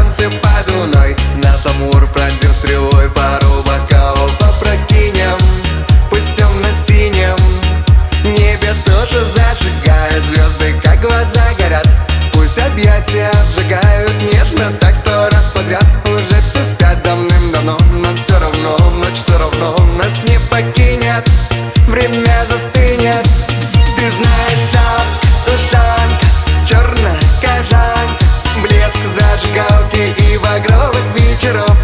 танцы под луной. Нас Амур пронзил стрелой, пару бокалов опрокинем. Пусть темно-синим небе тоже зажигают звезды, как глаза горят. Пусть объятия обжигают нежно, так 100 раз подряд. Уже все спят давным-давно, нам все равно, ночь все равно нас не покинет, время застынет. Ты знаешь, ушанка, черная кожанка, блеск зажигалки и багровых вечеров.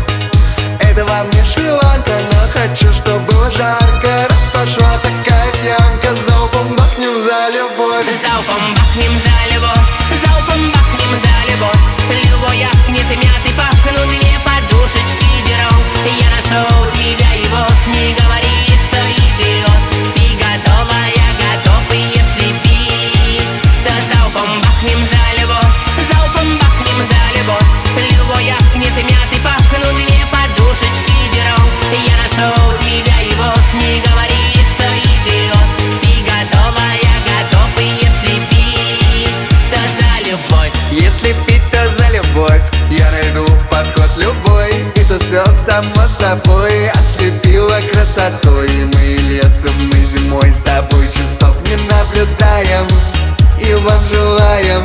Это во мне Шри-Ланка, но хочу, чтобы было жарко. Раз пошла такая пьянка, залпом бахнем за любовь. Залпом бахнем за любовь, залпом бахнем за любовь. Любой яхнет и мятой пахнут две подушечки деров. Я нашел тебя и вот не говори, что идиот. Ты готова, я готов, и если пить, то залпом бахнем за любовь, залпом бахнем за любовь. Любой яхнет и мятой пахнут две подушечки деров. Я нашел тебя и вот не говори, что идиот. Ты готова, я готов, и если пить, то за любовь. Если пить, то за любовь. Я найду подход любой, и тут все само собой ослепило красотой. Мы летом, мы зимой с тобой часов не наблюдаем и вам желаем.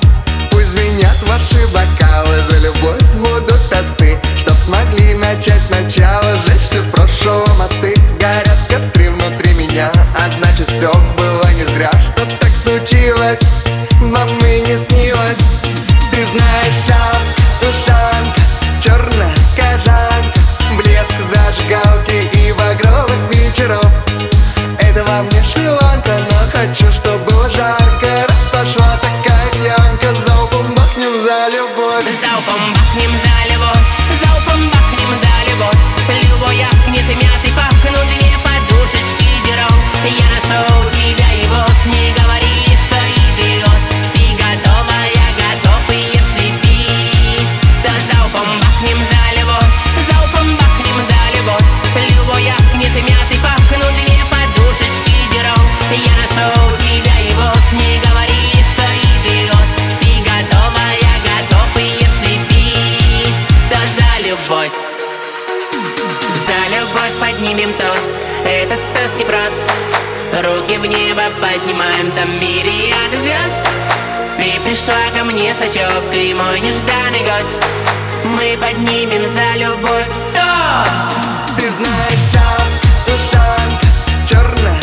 Пусть звенят ваши бокалы, за любовь будут тосты, чтоб смогли начать сначала, сжечь все прошлого мосты. Горят костры внутри меня, а значит все было не зря, что так случилось, вам и не снилось. Ты знаешь, ушанка, черная кожанка, блеск зажигалки и багровых вечеров. Это во мне Шри-Ланка, но хочу, чтобы было жарко. Раз пошла такая пьянка, залпом бахнем за любовь. Залпом бахнем за любовь, залпом бахнем за любовь. Любой яхнет и мятой пахнут две подушечки деров. Я нашел тебя и вот не говори, что идиот. Ты готова, я готов, и если пить, то залпом бахнем за любовь, залпом бахнем за любовь. Любой яхнет и мятой пахнут две подушечки деров. Я нашел тебя и вот не говори, что идиот. Ты готова, я готов, и если пить, то за любовь. За любовь поднимем тост, этот тост непрост. Руки в небо поднимаем, там мириады звезд. Ты пришла ко мне с ночевкой, мой нежданный гость. Мы поднимем за любовь тост. Ты знаешь, ушанка, черная